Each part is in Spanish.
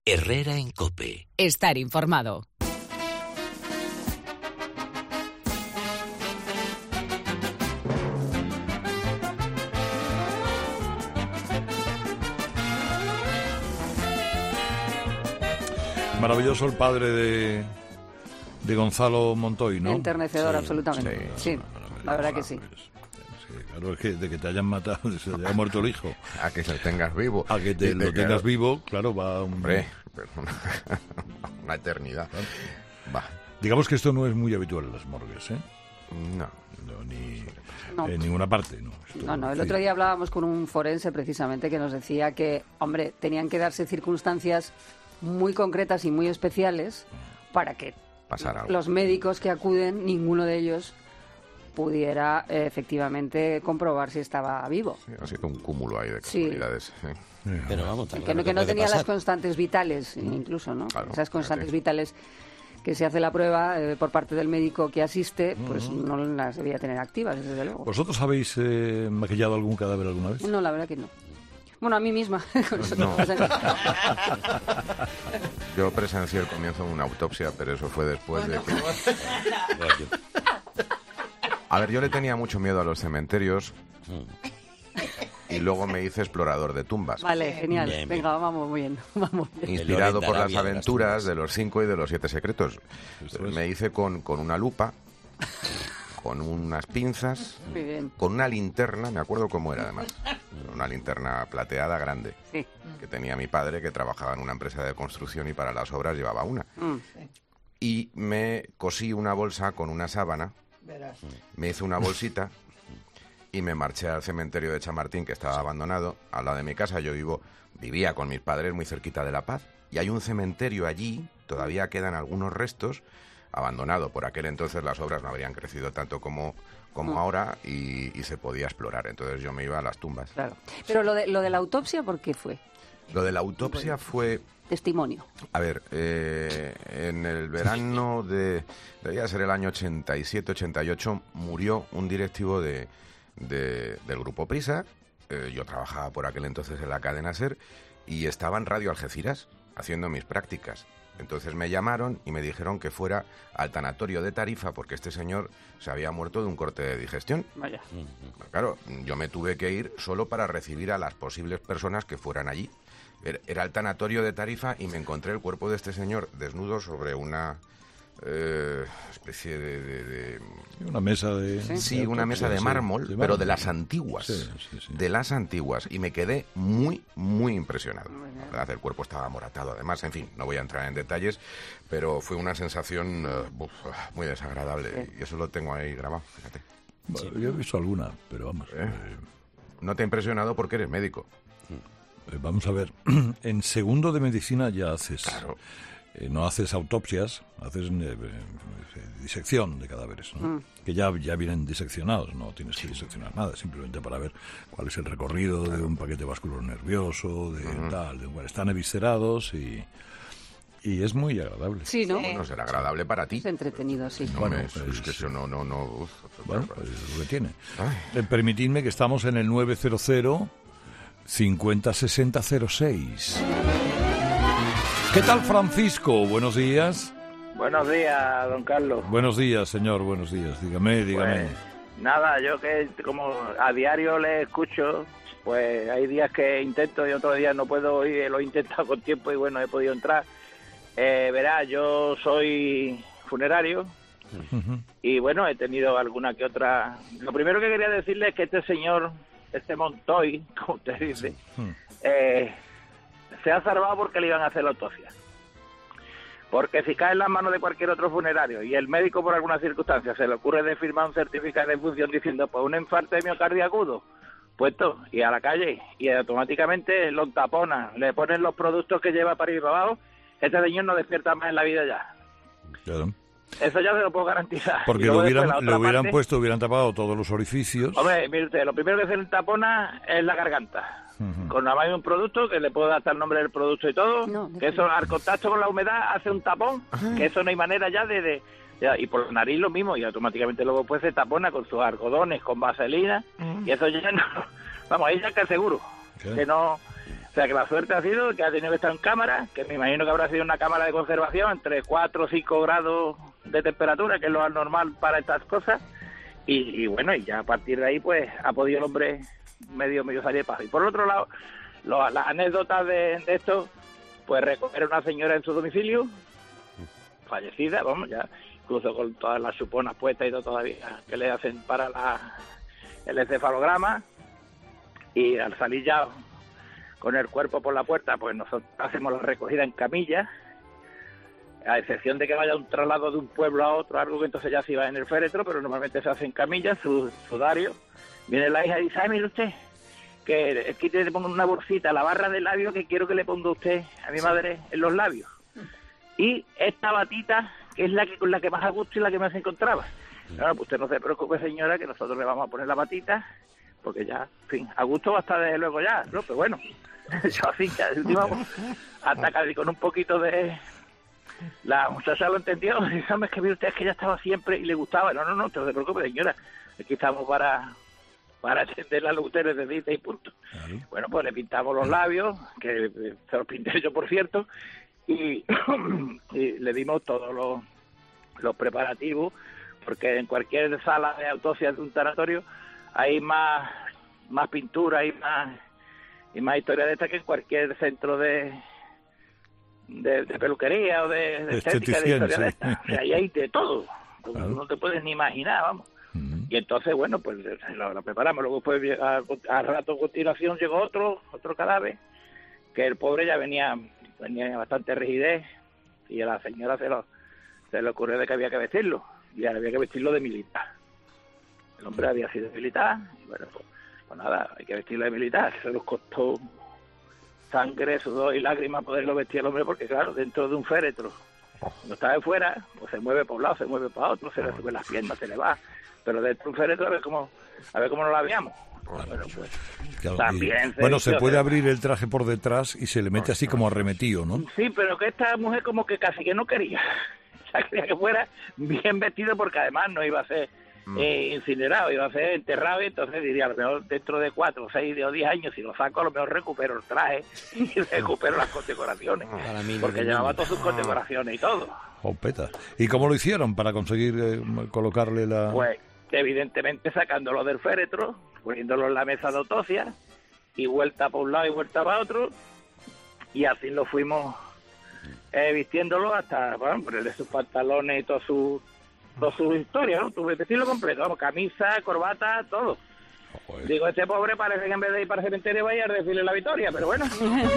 Herrera en COPE. Estar informado. Maravilloso el padre de Gonzalo Montoy, ¿no? Enternecedor, absolutamente. Sí, la verdad que sí. Claro, es que de que te hayan matado, se te haya muerto el hijo. A que se lo tengas vivo. A que te lo tengas vivo, claro, va... Hombre, una eternidad. Va. Digamos que esto no es muy habitual en las morgues, ¿eh? No, No. En ninguna parte, ¿no? No, el otro día hablábamos con un forense precisamente que nos decía que, hombre, tenían que darse circunstancias muy concretas y muy especiales para que los médicos que acuden, ninguno de ellos pudiera efectivamente comprobar si estaba vivo. Sí, ha sido un cúmulo ahí de casualidades. Sí. Pero vamos, que no tenía las constantes vitales, incluso, ¿no? Claro, esas constantes vitales que se hace la prueba por parte del médico que asiste, pues no las debía tener activas, desde luego. ¿Vosotros habéis maquillado algún cadáver alguna vez? No, la verdad que no. Bueno, a mí misma. No. Yo presencié el comienzo de una autopsia, pero eso fue después de que... A ver, yo le tenía mucho miedo a los cementerios y luego me hice explorador de tumbas. Vale, genial. Bien, Venga, vamos muy bien. Inspirado por las aventuras de los 5 y de los 7 secretos. Me hice con una lupa, con unas pinzas, Muy bien. con una linterna, me acuerdo cómo era además, una linterna plateada grande, Sí. que tenía mi padre, que trabajaba en una empresa de construcción y para las obras llevaba una. Y me cosí una bolsa con una sábana, me hice una bolsita y me marché al cementerio de Chamartín, que estaba abandonado, al lado de mi casa. Yo vivía con mis padres muy cerquita de La Paz, y hay un cementerio allí, todavía quedan algunos restos, abandonado. Por aquel entonces las obras no habrían crecido tanto como ahora y se podía explorar. Entonces yo me iba a las tumbas. Claro. Pero lo de la autopsia, ¿por qué fue? Lo de la autopsia fue... Testimonio. A ver, en el verano debía ser el año 87-88, murió un directivo del Grupo Prisa. Yo trabajaba por aquel entonces en la cadena SER y estaba en Radio Algeciras haciendo mis prácticas. Entonces me llamaron y me dijeron que fuera al tanatorio de Tarifa porque este señor se había muerto de un corte de digestión. Vaya. Claro, yo me tuve que ir solo para recibir a las posibles personas que fueran allí. Era el tanatorio de Tarifa y me encontré el cuerpo de este señor desnudo sobre una especie de... Una mesa de... Sí, una mesa de mármol, pero de las antiguas. Sí. De las antiguas. Y me quedé muy, muy impresionado. La verdad, el cuerpo estaba amoratado. Además, en fin, no voy a entrar en detalles, pero fue una sensación muy desagradable. Y eso lo tengo ahí grabado, fíjate. Bueno, yo he visto alguna, pero vamos... No te ha impresionado porque eres médico. Vamos a ver, en segundo de medicina ya haces... Claro. No haces autopsias, haces disección de cadáveres, ¿no? Que ya vienen diseccionados, no tienes que diseccionar nada, simplemente para ver cuál es el recorrido de un paquete vascular nervioso, están eviscerados y es muy agradable. Sí, ¿no? Bueno, será agradable para ti. Es entretenido, sí. No, Bueno, es que eso no... Bueno, pues es lo que tiene. Permitidme que estamos en el 900 50 60 06. ¿Qué tal, Francisco? Buenos días. Buenos días, don Carlos. Buenos días, señor, buenos días. Dígame. Pues, nada, yo que como a diario le escucho, pues hay días que intento y otros días no puedo y lo he intentado con tiempo y bueno, he podido entrar. Verá, yo soy funerario y bueno, he tenido alguna que otra... Lo primero que quería decirle es que este señor, este Montoy, como usted dice, se ha salvado porque le iban a hacer la autopsia. Porque si cae en las manos de cualquier otro funerario y el médico por alguna circunstancia se le ocurre de firmar un certificado de defunción diciendo pues un infarto de miocardio agudo, puesto y a la calle y automáticamente lo taponan, le ponen los productos que lleva para ir para abajo, este señor no despierta más en la vida ya. Claro. Eso ya se lo puedo garantizar. Porque lo hubieran tapado todos los orificios. Hombre, mire usted, lo primero que se le tapona es la garganta. Con nada más un producto, que le puedo dar hasta el nombre del producto y todo, que eso al contacto con la humedad hace un tapón, que eso no hay manera ya y por la nariz lo mismo, y automáticamente luego pues se tapona con sus algodones, con vaselina, y eso ya no... Vamos, ahí ya que seguro, que no... O sea que la suerte ha sido que ha tenido que estar en cámara, que me imagino que habrá sido una cámara de conservación entre 4 o 5 grados de temperatura, que es lo normal para estas cosas, y bueno, y ya a partir de ahí pues ha podido el hombre medio salir de paso. Y por otro lado, las anécdotas de esto, pues recoger a una señora en su domicilio, fallecida, vamos, ya incluso con todas las chuponas puestas y todo todavía que le hacen para el encefalograma, y al salir ya con el cuerpo por la puerta, pues nosotros hacemos la recogida en camilla, a excepción de que vaya un traslado de un pueblo a otro, algo que entonces ya se va en el féretro, pero normalmente se hace en camilla, sudario. Viene la hija y dice, ay, mire usted, que es que le pongo una bolsita, la barra de labios que quiero que le ponga usted a mi madre en los labios. Y esta batita, que es con la que más a gusto y la que más se encontraba. Claro, pues usted no se preocupe, señora, que nosotros le vamos a poner la batita, porque ya, en fin, a gusto va a estar desde luego ya, ¿no? Pero bueno, yo así, ya, vamos, hasta casi con un poquito de... La muchacha lo entendió, y dice, es que mire usted, es que ella estaba siempre y le gustaba. No, no se preocupe, señora, aquí estamos para atender a los ustedes de dita y punto. Bueno, pues le pintamos los labios, que se los pinté yo, por cierto, y le dimos todos los preparativos, porque en cualquier sala de autopsia de un tanatorio hay más pintura y más historia de esta que en cualquier centro de peluquería o de estética, de historia de esta. O sea, ahí hay de todo, claro. No te puedes ni imaginar, vamos. Y entonces, bueno, pues lo preparamos. Luego después, al rato a continuación, llegó otro cadáver, que el pobre ya venía bastante rigidez, y a la señora se le ocurrió de que había que vestirlo, y había que vestirlo de militar. El hombre había sido militar, y bueno, pues nada, hay que vestirlo de militar. Se nos costó sangre, sudor y lágrimas poderlo vestir al hombre, porque claro, dentro de un féretro, cuando está de fuera, pues se mueve para un lado, se mueve para otro, se le sube las piernas, se le va, pero dentro de un féretro a ver cómo no lo habíamos. Bueno, pues, claro, también se puede abrir el traje por detrás y se le mete así como arremetido, ¿no? Sí, pero que esta mujer como que casi que no quería. O sea, quería que fuera bien vestido, porque además no iba a ser incinerado, iba a ser enterrado, y entonces diría, a lo mejor dentro de 4, 6 o 10 años, si lo saco, a lo mejor recupero el traje y recupero las condecoraciones, porque llevaba todas sus condecoraciones y todo. Peta. ¿Y cómo lo hicieron para conseguir colocarle la...? Pues, evidentemente, sacándolo del féretro, poniéndolo en la mesa de autopsia, y vuelta para un lado y vuelta para otro, y así lo fuimos vistiéndolo hasta, bueno, ponerle sus pantalones y toda su historia, ¿no? Tu vestirlo completo, vamos, camisa, corbata, todo. Joder. Digo, este pobre parece que en vez de ir para el cementerio vaya a decirle la victoria, pero bueno.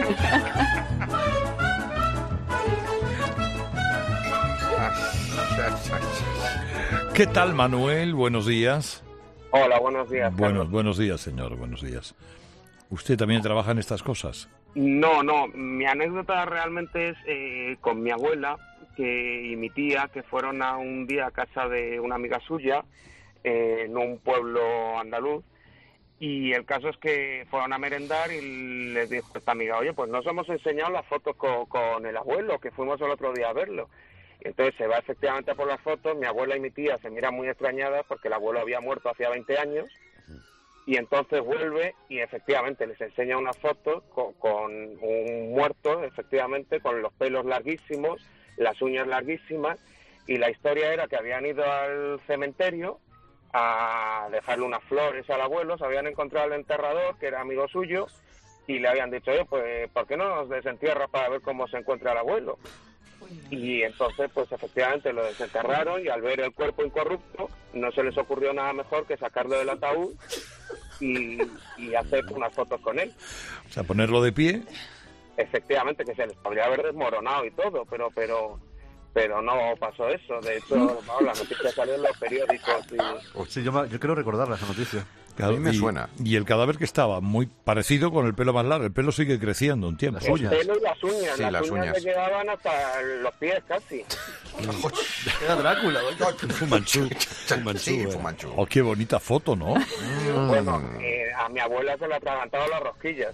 ¿Qué tal, Manuel? Buenos días. Hola, buenos días. Buenos días, señor, buenos días. ¿Usted también trabaja en estas cosas? No, mi anécdota realmente es con mi abuela y mi tía, que fueron un día a casa de una amiga suya en un pueblo andaluz, y el caso es que fueron a merendar y les dijo esta amiga, oye, pues nos hemos enseñado las fotos con el abuelo, que fuimos el otro día a verlo. Y entonces se va efectivamente a por las fotos, mi abuela y mi tía se miran muy extrañadas porque el abuelo había muerto hacía 20 años, y entonces vuelve y efectivamente les enseña unas fotos con un muerto, efectivamente, con los pelos larguísimos, las uñas larguísimas, y la historia era que habían ido al cementerio a dejarle unas flores al abuelo, se habían encontrado al enterrador, que era amigo suyo, y le habían dicho, oye, pues, ¿por qué no nos desentierras para ver cómo se encuentra el abuelo? Y entonces, pues efectivamente lo desenterraron, y al ver el cuerpo incorrupto, no se les ocurrió nada mejor que sacarlo del ataúd y hacer unas fotos con él. O sea, ponerlo de pie. Efectivamente, que se les podría haber desmoronado y todo, pero no pasó eso. De hecho, la noticia salió en los periódicos. Sí, yo quiero recordar esa noticia. Claro, a mí me suena. Y el cadáver que estaba muy parecido con el pelo más largo. El pelo sigue creciendo un tiempo. El pelo y las uñas. Sí, las uñas le llegaban hasta los pies casi. Era Drácula. Fumanchú. Oh, qué bonita foto, ¿no? Bueno, a mi abuela se le atragantaban las rosquillas.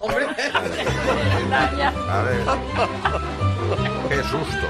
A ver. Qué susto.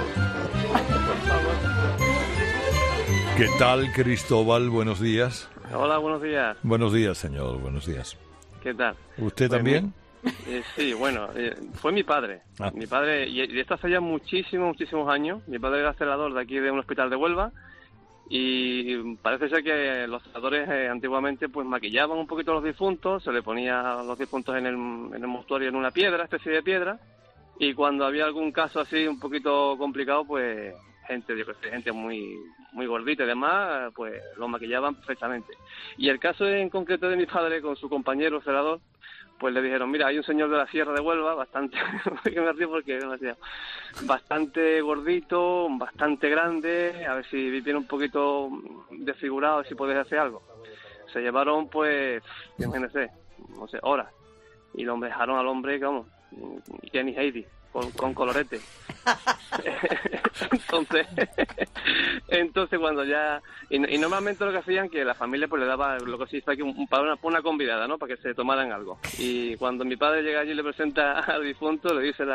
¿Qué tal, Cristóbal? Buenos días. Hola, buenos días. Buenos días, señor, buenos días. ¿Qué tal? ¿Usted también? Sí, bueno, fue mi padre. Mi padre, y esto hace ya muchísimos años. Mi padre era celador de aquí de un hospital de Huelva. Y parece ser que los celadores antiguamente pues maquillaban un poquito a los difuntos, se le ponía a los difuntos en el mortuario en una piedra, especie de piedra, y cuando había algún caso así un poquito complicado, pues gente muy gordita y demás, pues lo maquillaban perfectamente. Y el caso en concreto de mi padre con su compañero celador, pues le dijeron, mira, hay un señor de la Sierra de Huelva, bastante, que me río porque demasiado, bastante gordito, bastante grande, a ver si viene un poquito desfigurado, si puedes hacer algo. Se llevaron, pues, imagínense, no sé, horas, y lo dejaron al hombre, como Kenny Heidi, con colorete. Entonces cuando ya y normalmente lo que hacían que la familia pues le daba lo que se dice aquí una convidada, ¿no? Para que se tomaran algo. Y cuando mi padre llega allí y le presenta al difunto, le dice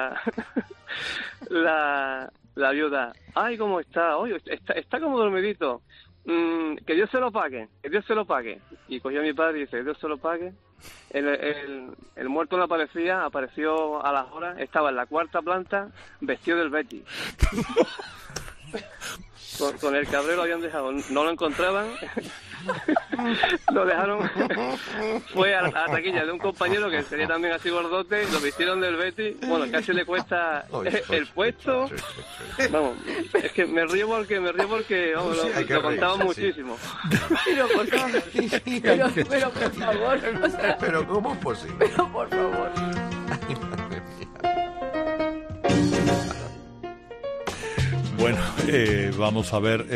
la viuda, ay, cómo está, oye, está como dormidito, que Dios se lo pague, que Dios se lo pague. Y cogió a mi padre y dice, Dios se lo pague. El muerto no aparecía, apareció a las horas, estaba en la 4ª planta, vestido del Betty. Con el cabrero lo habían dejado, no lo encontraban, lo dejaron, fue a la taquilla de un compañero que sería también así gordote, lo vistieron del Betty, bueno, casi le cuesta el puesto, vamos, es que me río porque vamos, lo contaba muchísimo. Pero por favor, pero por favor, o sea, pero ¿cómo es posible? Pero por favor. Bueno, vamos a ver.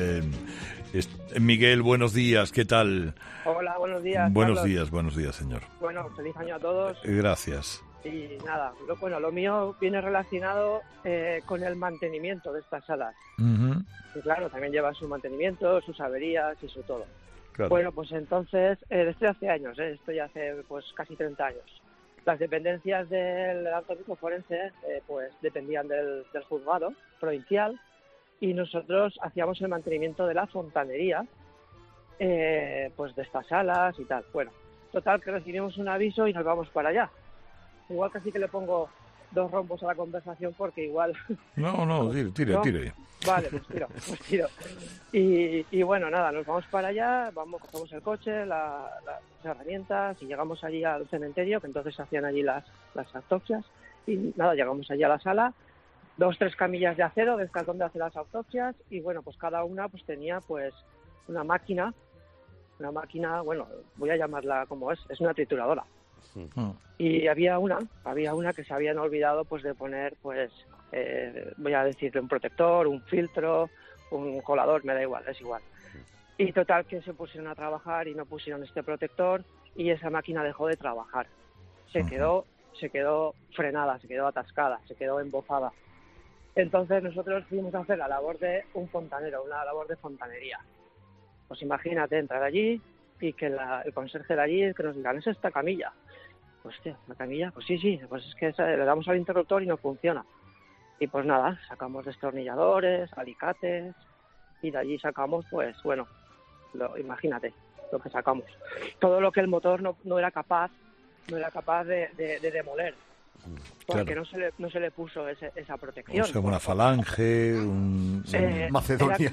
Miguel, buenos días, ¿qué tal? Hola, buenos días. Buenos Carlos. días, señor. Bueno, feliz año a todos. Gracias. Y nada, lo mío viene relacionado con el mantenimiento de estas salas. Uh-huh. Y claro, también lleva su mantenimiento, sus averías y su todo. Claro. Bueno, pues entonces, esto hace años, esto ya hace pues casi 30 años. Las dependencias del alto técnico forense pues dependían del juzgado provincial y nosotros hacíamos el mantenimiento de la fontanería pues de estas salas y tal. Bueno, total que recibimos un aviso y nos vamos para allá. Igual casi que le pongo 2 rombos a la conversación porque igual... No, tire. Vale, pues tiro. Y bueno, nada, nos vamos para allá, cogemos el coche, las herramientas y llegamos allí al cementerio, que entonces se hacían allí las autopsias. Y nada, llegamos allí a la sala, 2-3 camillas de acero, de estas donde hace las autopsias, y bueno, pues cada una pues tenía pues una máquina, bueno, voy a llamarla como es una trituradora. Y había una que se habían olvidado pues de poner pues voy a decirle un protector, un filtro, un colador, me da igual, es igual. Y total que se pusieron a trabajar y no pusieron este protector y esa máquina dejó de trabajar. Se quedó frenada, se quedó atascada, se quedó embofada. Entonces nosotros fuimos a hacer la labor de un fontanero, una labor de fontanería. Pues imagínate entrar allí y que el conserje de allí que nos digan, ¿es esta camilla? Hostia, ¿la camilla? Pues sí, pues es que le damos al interruptor y no funciona. Y pues nada, sacamos destornilladores, alicates, y de allí sacamos, pues bueno, imagínate lo que sacamos. Todo lo que el motor no era capaz de demoler. Porque claro. no se le puso esa protección. O sea, una falange, un Macedonia.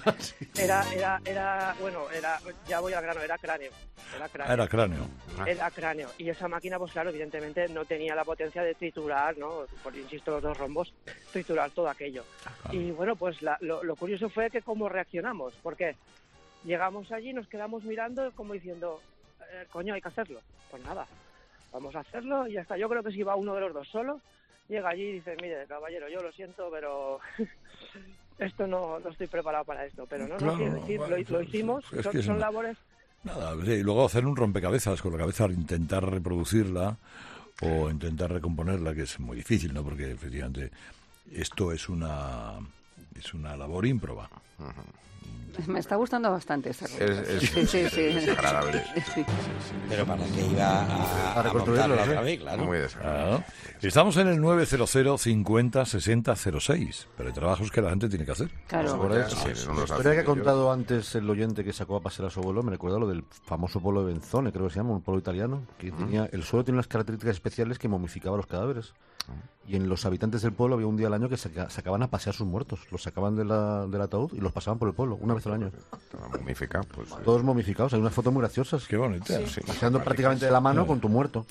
Ya voy al grano, era cráneo. Era cráneo. Era cráneo. Y esa máquina, pues claro, evidentemente no tenía la potencia de triturar, ¿no? Insisto, los 2 rombos, triturar todo aquello. Claro. Y bueno, pues lo curioso fue que cómo reaccionamos, porque llegamos allí, nos quedamos mirando como diciendo, coño, hay que hacerlo. Pues nada, vamos a hacerlo y ya está. Yo creo que si va uno de los 2 solo, llega allí y dice, mire, caballero, yo lo siento, pero esto no estoy preparado para esto. Pero no, claro, quiero decir, lo hicimos, son labores... Nada, y luego hacer un rompecabezas con la cabeza, intentar reproducirla o intentar recomponerla, que es muy difícil, ¿no? Porque efectivamente esto es una Es una labor ímproba. Me está gustando bastante esta cosa. Es agradable. Sí. Pero para que iba a reconstruirlo otra vez, claro. Muy desagradable. Estamos en el 900 50 60 06, pero hay trabajos que la gente tiene que hacer. Claro. Por eso. Sí, no La nos historia que ha hace contado antes el oyente que sacó a pasear a su abuelo me recuerda lo del famoso pueblo de Benzone, creo que se llama, un pueblo italiano, que tenía, el suelo tiene unas características especiales que momificaba los cadáveres. Y en los habitantes del pueblo había un día al año que sacaban a pasear sus muertos. Los sacaban del ataúd y los pasaban por el pueblo, una vez al año. Momificado, pues. Todos momificados. Hay unas fotos muy graciosas. Qué bonita. Sí. Paseando prácticamente de la mano con tu muerto.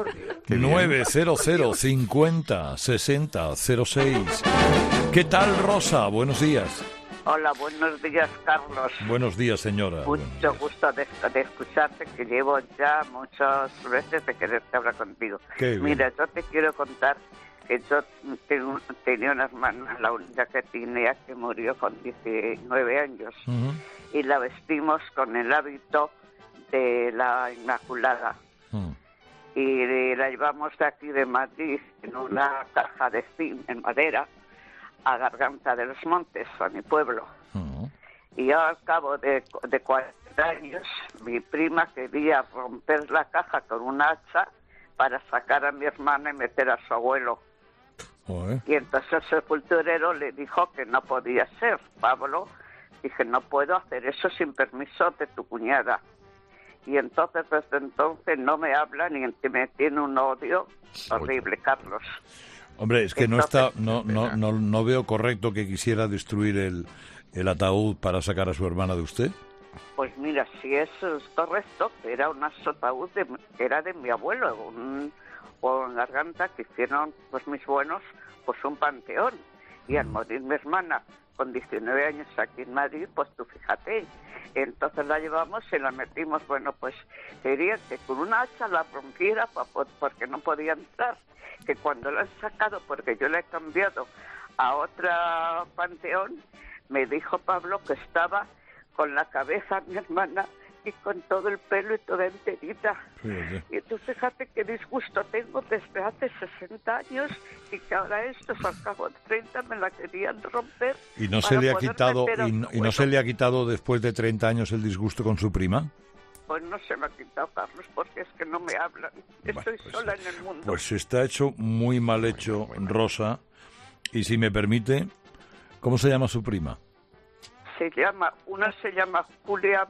900 50 60 06. ¿Qué tal, Rosa? Buenos días. Hola, buenos días, Carlos. Buenos días, señora. Mucho gusto de escucharte, que llevo ya muchas veces de quererte hablar contigo. Mira, yo te quiero contar que yo tenía una hermana, la única que tenía, que murió con 19 años. Y la vestimos con el hábito de la Inmaculada. Y la llevamos de aquí de Madrid en una caja de zinc en madera a Garganta de los Montes, a mi pueblo. Y yo, al cabo de 40 años, mi prima quería romper la caja con un hacha para sacar a mi hermana y meter a su abuelo. Y entonces el sepulturero le dijo que no podía ser. Pablo, dije, no puedo hacer eso sin permiso de tu cuñada. Y entonces, desde entonces, no me habla ni me tiene un odio horrible, Carlos. Hombre, es que entonces, no veo correcto que quisiera destruir el ataúd para sacar a su hermana de usted. Pues mira, si eso es correcto, era un ataúd era de mi abuelo, o en Garganta, que hicieron pues mis buenos pues un panteón. Y al morir mi hermana con 19 años aquí en Madrid, pues tú fíjate. Entonces la llevamos y la metimos, bueno, pues querían que con una hacha la rompiera porque no podía entrar. Que cuando lo han sacado, porque yo le he cambiado a otro panteón, me dijo Pablo que estaba con la cabeza mi hermana y con todo el pelo y toda enterita. Y tú fíjate qué disgusto tengo desde hace 60 años y que ahora estos al cabo de 30 me la querían romper. ¿Y no se le ha quitado no se le ha quitado después de 30 años el disgusto con su prima? Pues no se me ha quitado, Carlos, porque es que no me hablan. Estoy sola en el mundo. Pues está hecho, muy mal hecho, Rosa. Y si me permite, ¿cómo se llama su prima? Una se llama Julia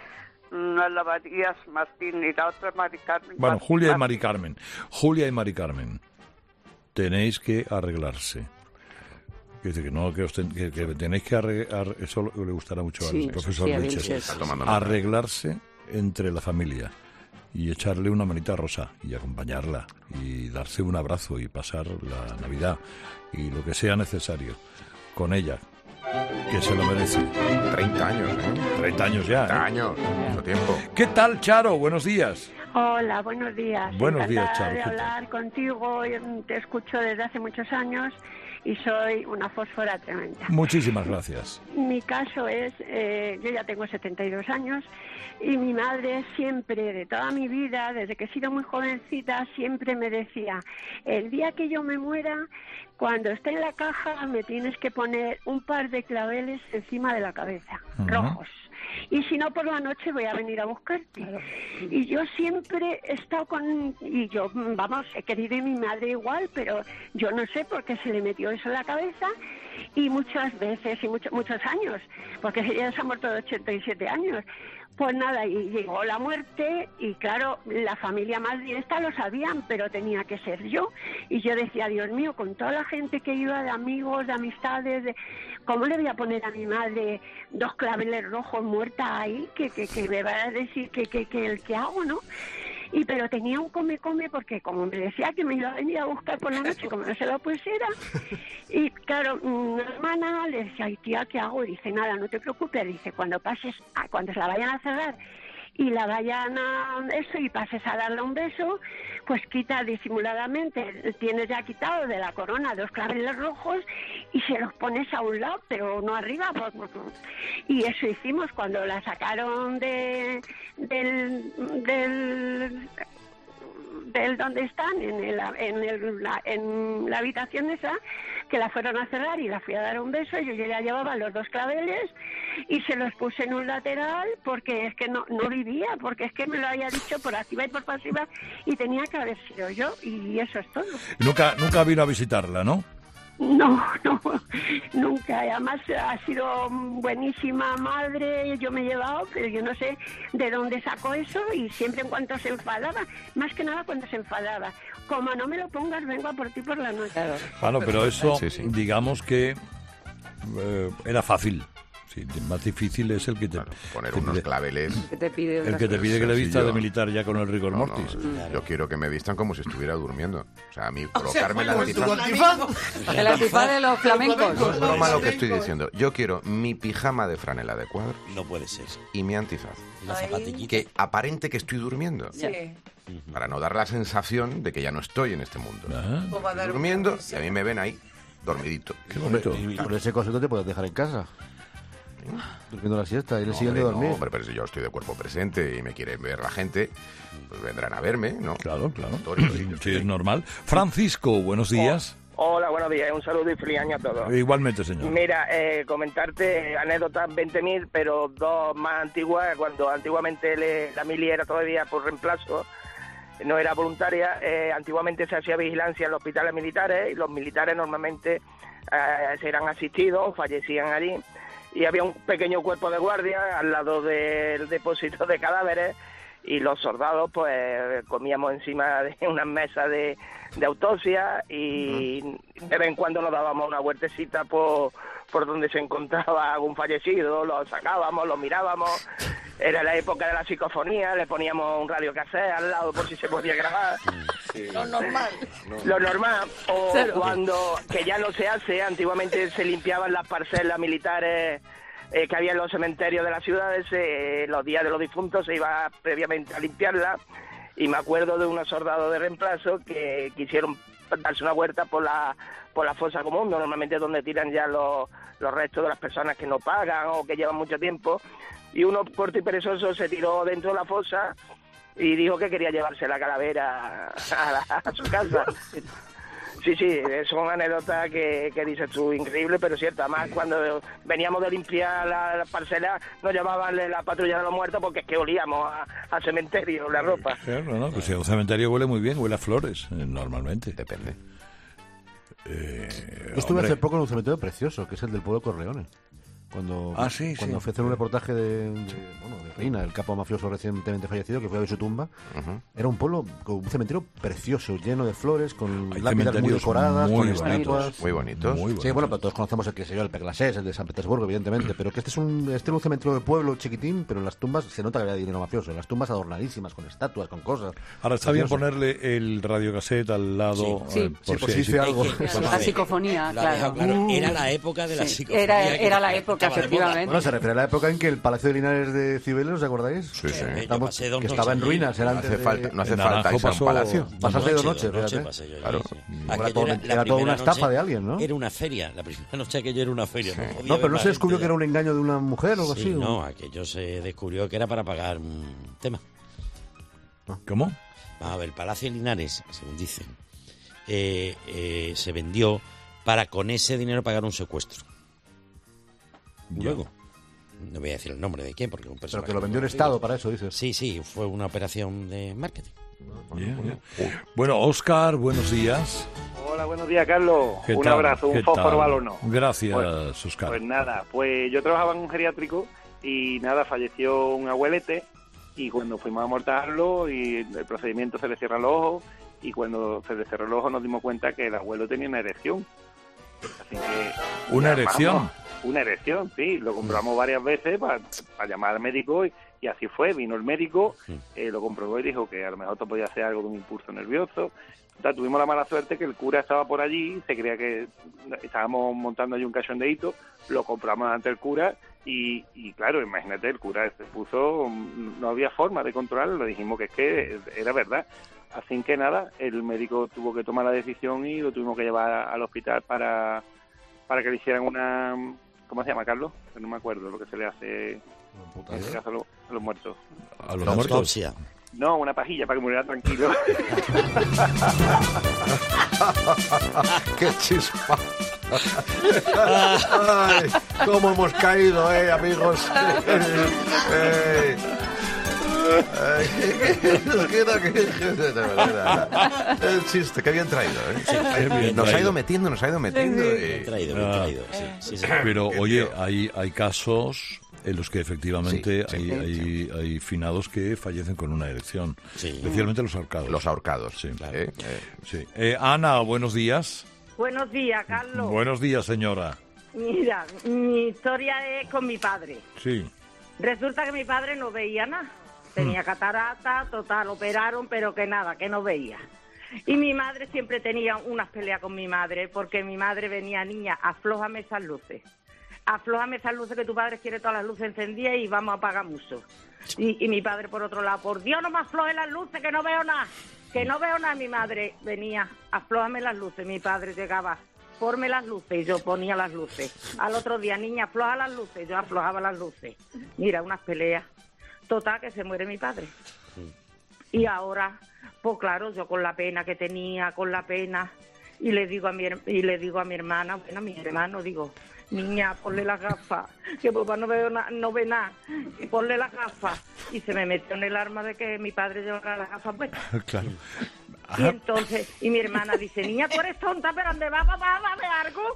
Lavarías Martín y la otra Mari Carmen. Bueno, Julia y Mari Carmen. Julia y Mari Carmen, tenéis que arreglarse. Dice que no, que tenéis que arreglar, eso le gustará mucho al profesor Vilches. Arreglarse entre la familia y echarle una manita a Rosa y acompañarla y darse un abrazo y pasar la Navidad y lo que sea necesario con ella, que se lo merece. 30 años, ¿eh? 30 años ya. 30 años, mucho tiempo. ¿Qué tal, Charo? Buenos días. Hola, buenos días. Buenos días, Charo. De hablar contigo, te escucho desde hace muchos años y soy una fósfora tremenda. Muchísimas gracias. Mi caso es, yo ya tengo 72 años y mi madre siempre, de toda mi vida, desde que he sido muy jovencita, siempre me decía, el día que yo me muera, cuando esté en la caja me tienes que poner un par de claveles encima de la cabeza, rojos. Y si no, por la noche voy a venir a buscarte. Y yo siempre he estado y yo, vamos, he querido a mi madre igual, pero yo no sé por qué se le metió eso en la cabeza. Y muchas veces, y muchos años, porque ella se ha muerto de 87 años. Pues nada, y llegó la muerte y claro, la familia más directa lo sabían, pero tenía que ser yo. Y yo decía, Dios mío, con toda la gente que iba de amigos, de amistades, ¿cómo le voy a poner a mi madre 2 claveles rojos muertas ahí? Que me va a decir que hago, ¿no? Pero tenía un come porque como me decía que me iba a venir a buscar por la noche, como no se lo pusiera. Y claro, mi hermana le decía, ay tía, ¿qué hago? Y dice, nada, no te preocupes. Dice, cuando se la vayan a cerrar y la vayan a eso y pases a darle un beso, pues quita disimuladamente, tienes ya quitado de la corona 2 claveles rojos y se los pones a un lado, pero no arriba. Y eso hicimos cuando la sacaron del donde están, en la habitación esa, que la fueron a cerrar y la fui a dar un beso, y yo ya llevaba los 2 claveles y se los puse en un lateral porque es que no vivía, porque es que me lo había dicho por activa y por pasiva y tenía que haber sido yo, y eso es todo. Nunca vino a visitarla, ¿no? No, nunca. Además ha sido buenísima madre, yo me he llevado, pero yo no sé de dónde sacó eso, y siempre en cuanto se enfadaba, más que nada cuando se enfadaba, como no me lo pongas, vengo a por ti por la noche. Bueno, pero eso, Sí. digamos que era fácil. Sí, más difícil es el que te... poner unos claveles. Que te pide el que te pide que le vistas de militar ya con el rigor mortis. Yo quiero que me vistan como si estuviera durmiendo. O sea, a mí colocarme la antifaz... El antifaz de los flamencos. No es broma lo que estoy diciendo. Yo quiero mi pijama de franela de cuadros. No puede ser. Y mi antifaz. La zapatillita. Que aparente que estoy durmiendo. Sí. Para no dar la sensación de que ya no estoy en este mundo. Estoy durmiendo y a mí me ven ahí, dormidito. Qué bonito. Y por ese concepto te puedes dejar en casa. Durmiendo la siesta y le siguen de dormir. No, hombre, pero si yo estoy de cuerpo presente y me quiere ver la gente, pues vendrán a verme, ¿no? Claro. Sí, es normal. Francisco, buenos días. Hola, buenos días. Un saludo y feliz año a todos. Igualmente, señor. Mira, comentarte anécdotas 20.000, pero 2 más antiguas. Cuando antiguamente la mili era todavía por reemplazo, no era voluntaria. Antiguamente se hacía vigilancia en los hospitales militares y los militares normalmente eran asistidos, fallecían allí. Y había un pequeño cuerpo de guardia al lado del depósito de cadáveres, y los soldados pues comíamos encima de unas mesas de autopsia, y de vez en cuando nos dábamos una vueltecita por donde se encontraba algún fallecido, lo sacábamos, lo mirábamos. Era la época de la psicofonía, le poníamos un radiocassette al lado por si se podía grabar. Sí. Lo normal. Lo normal. O cuando, que ya no se hace, antiguamente se limpiaban las parcelas militares que había en los cementerios de las ciudades, los días de los difuntos se iba previamente a limpiarlas, y me acuerdo de unos soldados de reemplazo que quisieron darse una vuelta por la fosa común, normalmente donde tiran ya los restos de las personas que no pagan o que llevan mucho tiempo, y uno corto y perezoso se tiró dentro de la fosa y dijo que quería llevarse la calavera a su casa. Sí, son anécdotas que dices tú, increíble, pero cierto. Además, cuando veníamos de limpiar la parcela, nos llamaban la patrulla de los muertos porque es que olíamos a cementerio, la ropa. Claro, no, pues si a un cementerio huele muy bien, huele a flores, normalmente. Depende. Yo estuve hace poco en un cementerio precioso, que es el del pueblo de Corleone. Cuando fui a hacer un reportaje de Reina, el capo mafioso recientemente fallecido, que fue a ver su tumba. Era un pueblo con un cementerio precioso, lleno de flores, con lápidas muy decoradas, con estatuas. Muy bonitos. Sí, bueno, pero todos conocemos el que se llama el Perglasés, el de San Petersburgo, evidentemente. Pero que este era un cementerio de pueblo chiquitín, pero en las tumbas se nota que había dinero mafioso. En las tumbas adornadísimas, con estatuas, con cosas. Ahora está bien ponerle el radiocassette al lado. Por si dice algo. La psicofonía, claro. Era la época de la psicofonía. Era la época, efectivamente. Bueno, se refiere a la época en que el Palacio de Linares de Cibeles, ¿os acordáis? Sí. Que estaba en ruinas. No hace falta irse a un palacio. Pasaste 2 noches, Claro. Era toda una estafa de alguien, ¿no? Era una feria. La primera noche aquello era una feria. No, pero no se descubrió que era un engaño de una mujer o algo así. No, aquello se descubrió que era para pagar un tema. ¿Cómo? Vamos a ver, el Palacio de Linares, según dicen, se vendió para con ese dinero pagar un secuestro. Luego, no voy a decir el nombre de quién, porque un personaje... Pero que lo vendió el Estado para eso, dices. Sí, fue una operación de marketing. Bueno, Óscar, buenos días. Hola, buenos días, Carlos. Un abrazo, un fósforo balono. Gracias, Óscar. Pues nada, yo trabajaba en un geriátrico y falleció un abuelete, y cuando fuimos a amortajarlo y el procedimiento se le cierra el ojo, y cuando se le cerró el ojo nos dimos cuenta que el abuelo tenía una erección. Así que, ¿una erección? Una erección, sí. Lo comprobamos varias veces para llamar al médico y así fue. Vino el médico, lo comprobó y dijo que a lo mejor esto podía ser algo de un impulso nervioso. Entonces, tuvimos la mala suerte que el cura estaba por allí, se creía que estábamos montando allí un cachondeíto, lo compramos ante el cura y claro, imagínate, el cura se puso, no había forma de controlarlo, le dijimos que es que era verdad. Así que nada, el médico tuvo que tomar la decisión y lo tuvimos que llevar al hospital para que le hicieran una... ¿Cómo se llama, Carlos? No me acuerdo lo que se le hace a los muertos. ¿A los muertos? No, una pajilla para que muriera tranquilo. ¡Qué chispa! Ay, cómo hemos caído, amigos. El chiste, que bien traído, Nos ha ido metiendo. Bien traído. Sí, pero, oye, hay casos en los que efectivamente hay finados que fallecen con una erección. Especialmente los ahorcados. Los ahorcados. Sí. Claro. Sí. Ana, buenos días. Buenos días, Carlos. Buenos días, señora. Mira, mi historia es con mi padre. Sí. Resulta que mi padre no veía nada. Tenía catarata, total, operaron, pero que nada, que no veía. Y mi madre siempre tenía unas peleas con mi madre, porque mi madre venía, niña, aflójame esas luces. Aflójame esas luces, que tu padre quiere todas las luces encendidas y vamos a apagar mucho. Y mi padre, por otro lado, por Dios, no me afloje las luces, que no veo nada. Que no veo nada. Mi madre venía, aflójame las luces. Mi padre llegaba, ponme las luces, y yo ponía las luces. Al otro día, niña, afloja las luces, yo aflojaba las luces. Mira, unas peleas. Total, que se muere mi padre. Y ahora, pues claro, yo con la pena que tenía, y le digo a mi hermana, bueno, a mi hermano, digo, niña, ponle las gafas, que papá no ve nada, y ponle las gafas. Y se me metió en el alma de que mi padre llevara las gafas puestas. Claro. Y entonces, mi hermana dice, niña, tú eres tonta, pero ¿dónde va papá? ¿Va a ver algo?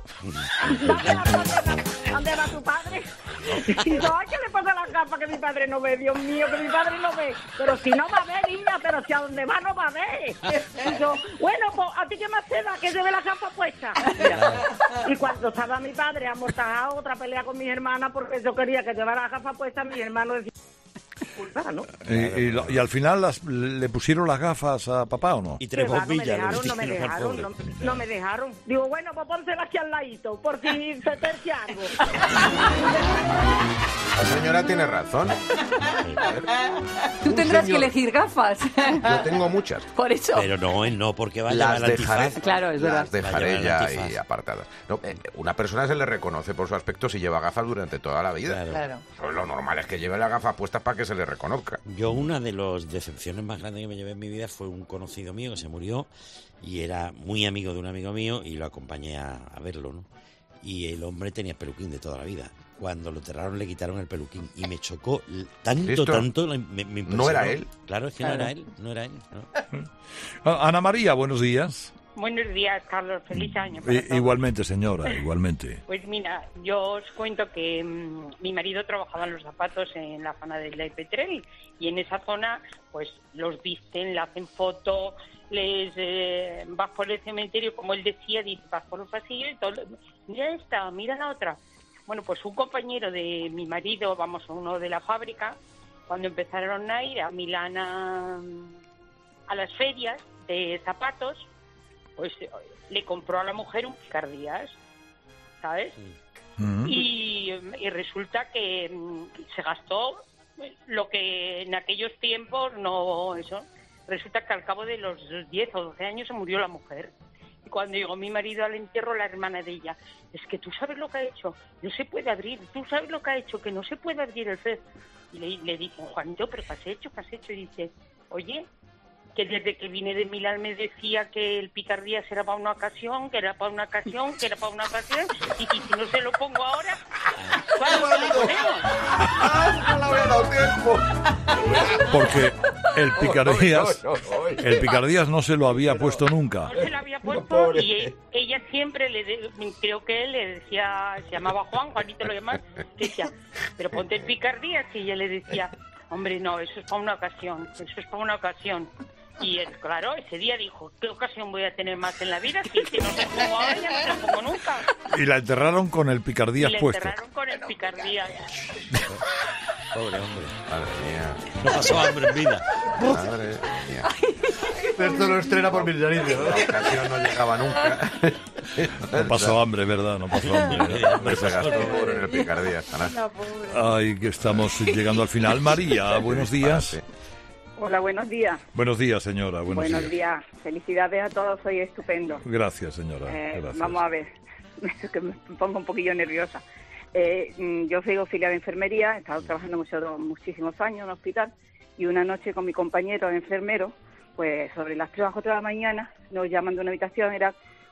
¿Dónde va tu padre? Y yo, ay, ¿qué le pasa a las gafas que mi padre no ve? Dios mío, que mi padre no ve. Pero si no va a ver, niña, pero si a dónde va no va a ver. Y yo, bueno, pues a ti qué más te da, que lleve las gafas puestas. Y cuando estaba mi padre amortajado, otra pelea con mis hermanas, porque yo quería que llevara las gafas puestas, mi hermano decía, ¿no? Y al final le pusieron las gafas a papá, ¿o no? Y tres bombillas. No me dejaron. Digo, bueno, pues pónsela aquí al ladito, por si se tercia algo. La señora tiene razón. Tú tendrás que elegir gafas. Yo tengo muchas. Por eso. Pero no, él no, porque va a llevar la antifaz. Claro, es verdad. Las dejaré ya y apartadas. No, una persona se le reconoce por su aspecto si lleva gafas durante toda la vida. Claro. Pues lo normal es que lleve las gafas puestas para que se le reconozca. Yo una de las decepciones más grandes que me llevé en mi vida fue un conocido mío que se murió y era muy amigo de un amigo mío y lo acompañé a verlo, ¿no? Y el hombre tenía peluquín de toda la vida. Cuando lo enterraron le quitaron el peluquín y me chocó tanto, me impresionó. ¿No era él? Claro, es que no era él. ¿No? Ana María, buenos días. Buenos días, Carlos. Feliz año. Igualmente, señora, igualmente. Pues mira, yo os cuento que mi marido trabajaba en los zapatos en la zona del de Petrel y en esa zona pues los visten, le hacen foto, vas por el cementerio, como él decía, vas por los pasillos y todo. Mira esta, mira la otra. Bueno, pues un compañero de mi marido, uno de la fábrica, cuando empezaron a ir a Milán a las ferias de zapatos, pues le compró a la mujer un picardías, ¿sabes? Y resulta que se gastó lo que en aquellos tiempos resulta que al cabo de los 10 o 12 años se murió la mujer. Y cuando llegó mi marido al entierro, la hermana de ella, es que tú sabes lo que ha hecho, no se puede abrir, tú sabes lo que ha hecho, que no se puede abrir el féretro. Y le dicen, Juanito, ¿pero qué has hecho? ¿Qué has hecho? Y dice, oye, que desde que vine de Milán me decía que el picardías era para una ocasión, que era para una ocasión, que era para una ocasión, y si no se lo pongo ahora, ¿cuándo se lo ponemos? ¡No le había dado tiempo! Porque el picardías no se lo había puesto nunca. No se lo había puesto y ella siempre creo que él le decía, se llamaba Juanito lo llamaba, decía, pero ponte el picardías, y ella le decía, hombre, no, eso es para una ocasión. Y él, claro, ese día dijo, ¿qué ocasión voy a tener más en la vida? Si no se pongo ahora, ya no se lo pongo nunca. Y la enterraron con el picardías puesto. La enterraron con el picardías. Pobre hombre. Madre mía. No pasó hambre en vida. Madre mía. Esto lo estrena por Millanillo, ¿no? La ocasión no llegaba nunca. No pasó hambre, ¿verdad? No pasó hambre. Se gastó pobre en el picardías. Ay, que estamos llegando al final. María, buenos días. Hola, buenos días. Buenos días, señora. Buenos días. Felicidades a todos, soy estupendo. Gracias, señora. Gracias. Vamos a ver, que me pongo un poquillo nerviosa. Yo soy auxiliar de enfermería, he estado trabajando muchísimos años en un hospital, y una noche con mi compañero enfermero, pues sobre las 3 o 4 de la mañana nos llaman de una habitación, era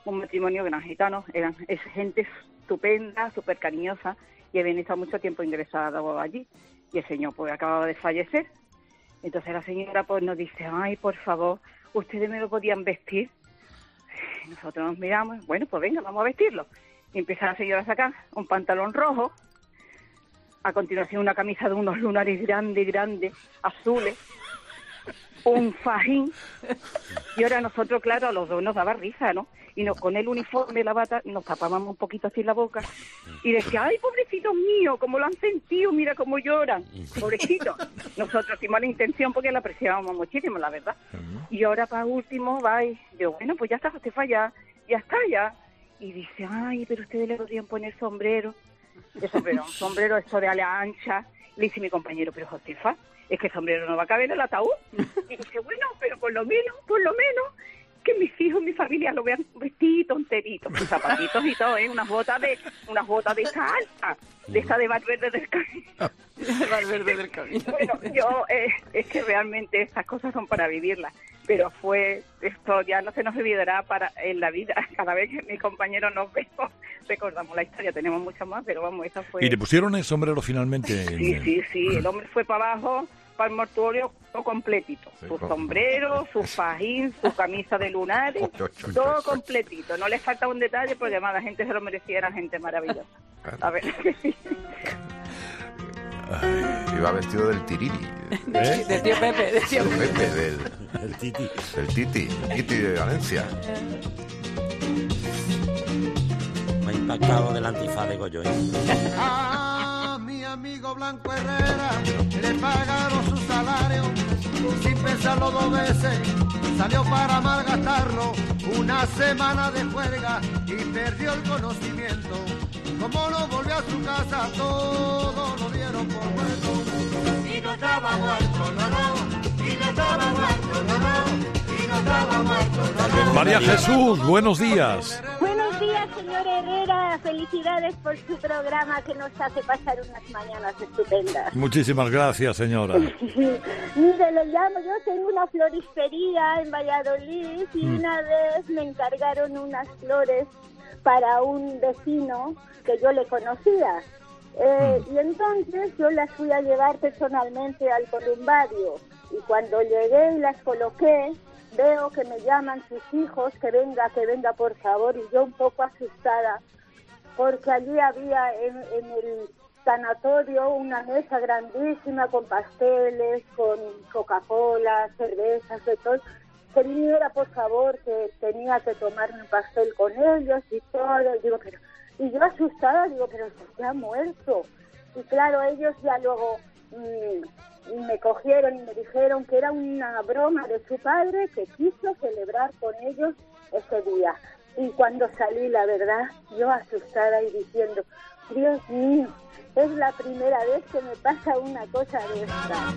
un matrimonio gran gitano, es gente estupenda, súper cariñosa, y habían estado mucho tiempo ingresados allí, y el señor pues acababa de fallecer. Entonces la señora pues nos dice, ay, por favor, ¿ustedes me lo podían vestir? Y nosotros nos miramos, bueno, pues venga, vamos a vestirlo. Y empieza la señora a sacar un pantalón rojo, a continuación una camisa de unos lunares grandes, azules, un fajín, y ahora nosotros, claro, a los dos nos daba risa, ¿no? Y con el uniforme, la bata, nos tapábamos un poquito así la boca, y decía, ay, pobrecitos míos, cómo lo han sentido, mira cómo lloran, pobrecitos. Nosotros sin mala intención, porque la apreciábamos muchísimo, la verdad. Y ahora, para último, va y yo, bueno, pues ya está, Josefa, ya está, ya. Y dice, ay, pero ustedes le podrían poner sombrero. De sombrero esto de ala ancha. Le dice mi compañero, pero Josefa, es que el sombrero no va a caber en el ataúd. Y dice, bueno, pero por lo menos, que mis hijos, mi familia lo vean vestido, enterito, con zapatitos y todo, unas botas de esa alta, de esa de Valverde del Camino. Valverde del Camino. Bueno, yo, es que realmente estas cosas son para vivirlas, pero esto ya no se nos olvidará en la vida. Cada vez que mis compañeros nos vemos, recordamos la historia, tenemos muchas más, pero vamos, esa fue... ¿Y le pusieron el sombrero finalmente? Sí, el hombre fue para abajo, para el mortuorio, todo completito. Su sombrero, su fajín, su camisa de lunares, todo completito. No les falta un detalle porque además la gente se lo merecía, era gente maravillosa. A ver. Iba vestido del tiriri. De tío Pepe. Del Titi. Del Titi de Valencia. Me ha impactado del antifaz de Goyo. A mi amigo Blanco Herrera le pagaron su salario sin pensarlo 2 veces. Salió para malgastarlo, una semana de juerga y perdió el conocimiento. Como no volvió a su casa, todo lo dieron por muerto. Y no estaba muerto, no, y no estaba muerto, no, y no estaba muerto, no. María Jesús, buenos días. Buenos días, señor Herrera. Felicidades por su programa que nos hace pasar unas mañanas estupendas. Muchísimas gracias, señora. Mire, le llamo, yo tengo una floristería en Valladolid y una vez me encargaron unas flores para un vecino que yo le conocía. Y entonces yo las fui a llevar personalmente al columbario. Y cuando llegué y las coloqué, veo que me llaman sus hijos, que venga por favor, y yo un poco asustada, porque allí había en el sanatorio una mesa grandísima con pasteles, con Coca-Cola, cervezas, de todo, que viniera por favor, que tenía que tomarme un pastel con ellos y todo, y yo asustada, pero se ha muerto. Y claro, ellos ya luego me cogieron y me dijeron que era una broma de su padre que quiso celebrar con ellos ese día. Y cuando salí, la verdad, yo asustada y diciendo, Dios mío, es la primera vez que me pasa una cosa de esta.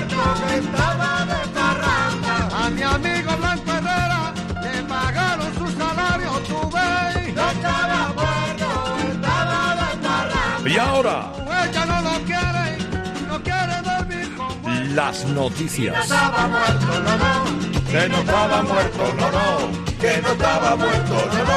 A mi amigo Blanco Herrera le pagaron su salario, tu vey. No estaba muerto, estaba desparrando. Y ahora, ella no lo quiere dormir con las noticias. No estaba muerto, no, que no estaba muerto, no, que no estaba muerto, no.